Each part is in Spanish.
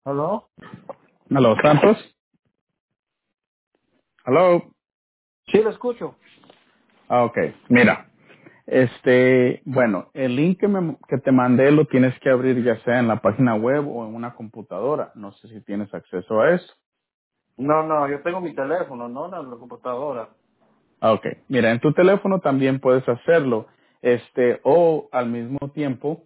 ¿Aló? Aló, Santos. Aló. Sí, lo escucho. Ok, mira, bueno, el link que te mandé lo tienes que abrir ya sea en la página web o en una computadora. No sé si tienes acceso a eso. No, no, yo tengo mi teléfono, no la computadora. Ok, mira, en tu teléfono también puedes hacerlo, o al mismo tiempo,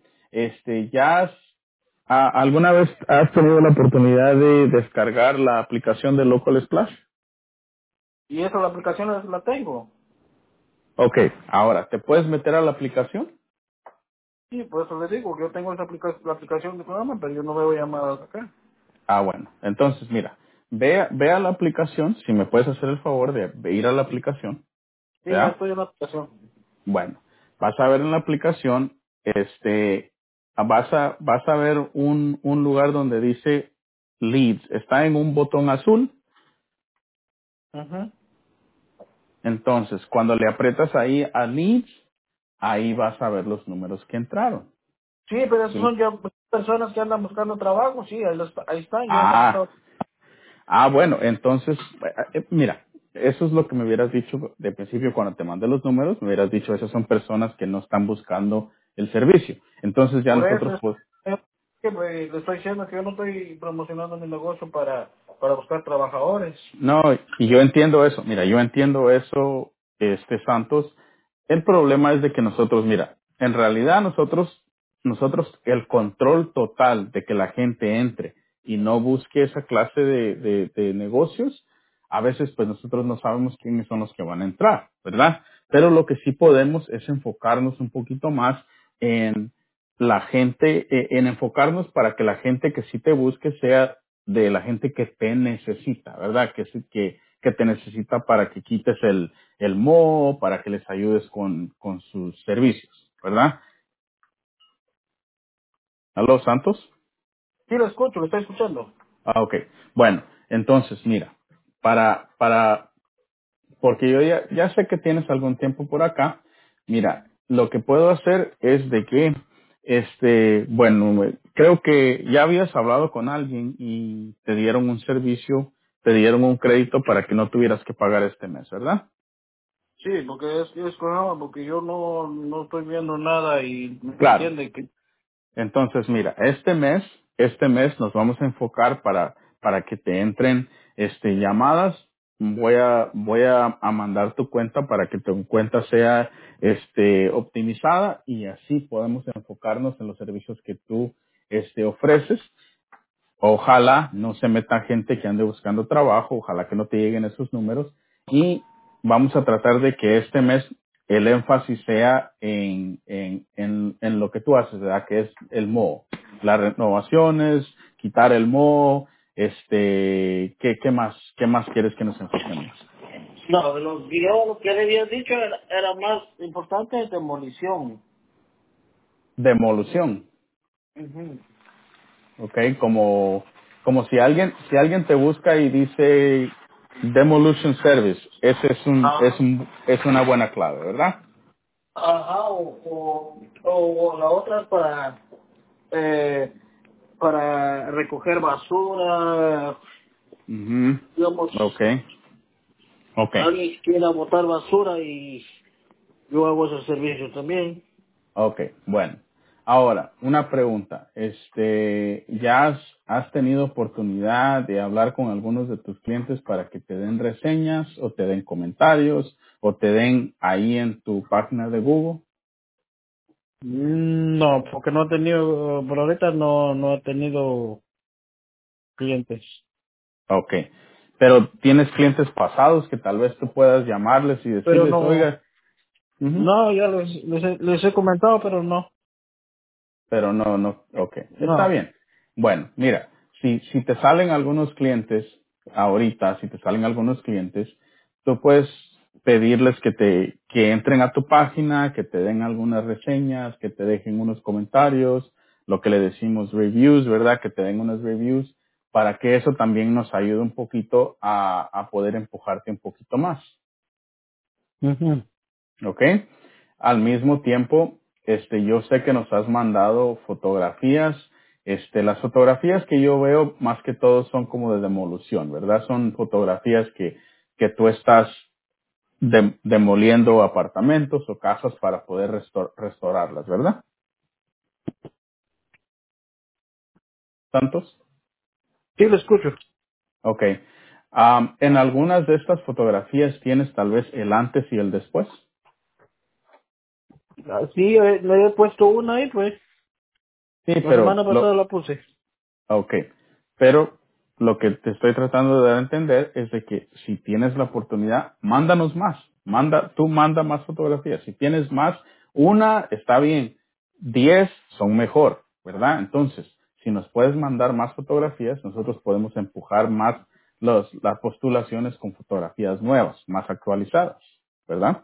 ¿alguna vez has tenido la oportunidad de descargar la aplicación de Local Splash? Y eso, la aplicación la tengo. Ok, ahora, ¿te puedes meter a la aplicación? Sí, por eso le digo que yo tengo la aplicación de programa, pero yo no veo llamadas acá. Ah, bueno. Entonces, mira, ve a la aplicación, si me puedes hacer el favor de ir a la aplicación, Sí, ya ¿ya? estoy en la aplicación. Bueno, vas a ver en la aplicación, vas a ver un lugar donde dice Leads. Está en un botón azul. Ujú. Entonces, cuando le aprietas ahí a Leads, ahí vas a ver los números que entraron. Sí, pero esos ¿Sí? son ya personas que andan buscando trabajo, sí, ahí están, yo les Ah, estaba... Bueno, entonces, mira, eso es lo que me hubieras dicho de principio cuando te mandé los números, me hubieras dicho, esas son personas que no están buscando el servicio. Entonces ya Por eso nosotros, pues, es que le estoy diciendo que yo no estoy promocionando mi negocio para buscar trabajadores. no, y yo entiendo eso, mira, yo entiendo eso, Santos. El problema es de que nosotros, mira, en realidad nosotros el control total de que la gente entre y no busque esa clase de negocios, a veces pues nosotros no sabemos quiénes son los que van a entrar, ¿verdad? Pero lo que sí podemos es enfocarnos un poquito más en la gente, en enfocarnos para que la gente que sí te busque sea de la gente que te necesita, ¿verdad? Que te necesita para que quites el moho, para que les ayudes con sus servicios, ¿verdad? ¿Aló, Santos? Sí, lo escucho, lo estoy escuchando. Ah, ok. Bueno, entonces, mira, porque yo ya sé que tienes algún tiempo por acá, mira, lo que puedo hacer es de que, creo que ya habías hablado con alguien y te dieron un servicio, te dieron un crédito para que no tuvieras que pagar este mes, ¿verdad? Sí, porque es programa, porque yo no estoy viendo nada y me Claro. entiende que... Entonces, mira, este mes nos vamos a enfocar para que te entren, llamadas. Voy a mandar tu cuenta para que tu cuenta sea, optimizada y así podemos enfocarnos en los servicios que tú, ofreces. Ojalá no se meta gente que ande buscando trabajo, ojalá que no te lleguen esos números y vamos a tratar de que este mes el énfasis sea en lo que tú haces, ¿verdad? Que es el moho, las renovaciones, quitar el moho, ¿qué más quieres que nos enfoquemos? No, de los videos lo que le había dicho era más importante demolición. Demolución, Ujú. ¿ok? Como si alguien te busca y dice Demolition Service, ese Ajá. es una buena clave, ¿verdad? Ajá, o la otra es eh, para recoger basura, Ujú. digamos, Okay, okay, alguien quiera botar basura y yo hago ese servicio también. okay. Bueno, ahora una pregunta. ¿Ya has tenido oportunidad de hablar con algunos de tus clientes para que te den reseñas o te den comentarios o te den ahí en tu página de Google? No, porque no he tenido, por ahorita no he tenido clientes. Okay. Pero tienes clientes pasados que tal vez tú puedas llamarles y Pero decirles, no, oiga, ujú. no, ya les he comentado, pero no, Pero no, ok, está no. bien. Bueno, mira, si te salen algunos clientes, ahorita, si te salen algunos clientes, tú puedes pedirles que entren a tu página, que te den algunas reseñas, que te dejen unos comentarios, lo que le decimos reviews, ¿verdad? Que te den unos reviews, para que eso también nos ayude un poquito a poder empujarte un poquito más. Ujú. ¿Ok? Al mismo tiempo, yo sé que nos has mandado fotografías, Las fotografías que yo veo más que todo son como de demolición, ¿verdad? Son fotografías que tú estás demoliendo apartamentos o casas para poder restaurarlas, ¿verdad? ¿Santos? Sí, lo escucho. Ok. En algunas de estas fotografías tienes tal vez el antes y el después. Ah, sí, le he puesto una ahí, pues. Sí, La pero semana pasada la puse. ok. Pero lo que te estoy tratando de dar a entender es de que si tienes la oportunidad, mándanos más. Tú manda más fotografías. Si tienes más, una está bien. 10 son mejor, ¿verdad? Entonces, si nos puedes mandar más fotografías, nosotros podemos empujar más las postulaciones con fotografías nuevas, más actualizadas, ¿verdad?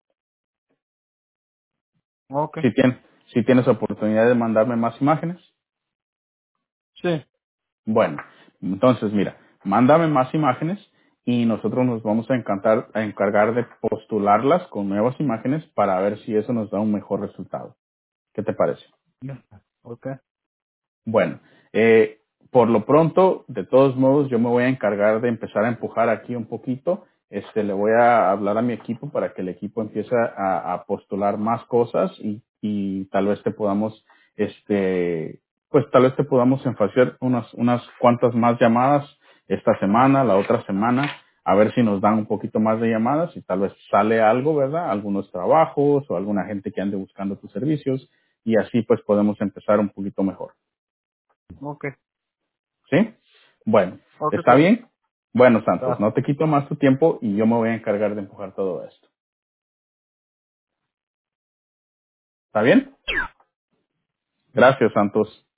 Ok. Si tienes, si tienes oportunidad de mandarme más imágenes. Sí. Bueno, entonces mira, mándame más imágenes y nosotros nos vamos a encargar de postularlas con nuevas imágenes para ver si eso nos da un mejor resultado. ¿Qué te parece? Ya. Ok. Bueno, eh, por lo pronto, de todos modos, yo me voy a encargar de empezar a empujar aquí un poquito. Le voy a hablar a mi equipo para que el equipo empiece a postular más cosas y tal vez te podamos, pues tal vez te podamos enfatizar unas cuantas más llamadas esta semana, la otra semana, a ver si nos dan un poquito más de llamadas y tal vez sale algo, ¿verdad? Algunos trabajos o alguna gente que ande buscando tus servicios y así pues podemos empezar un poquito mejor. Ok. ¿Sí? Bueno, Ok, ¿está pues. bien? Bueno, Santos, Está. no te quito más tu tiempo y yo me voy a encargar de empujar todo esto. ¿Está bien? Gracias, Santos.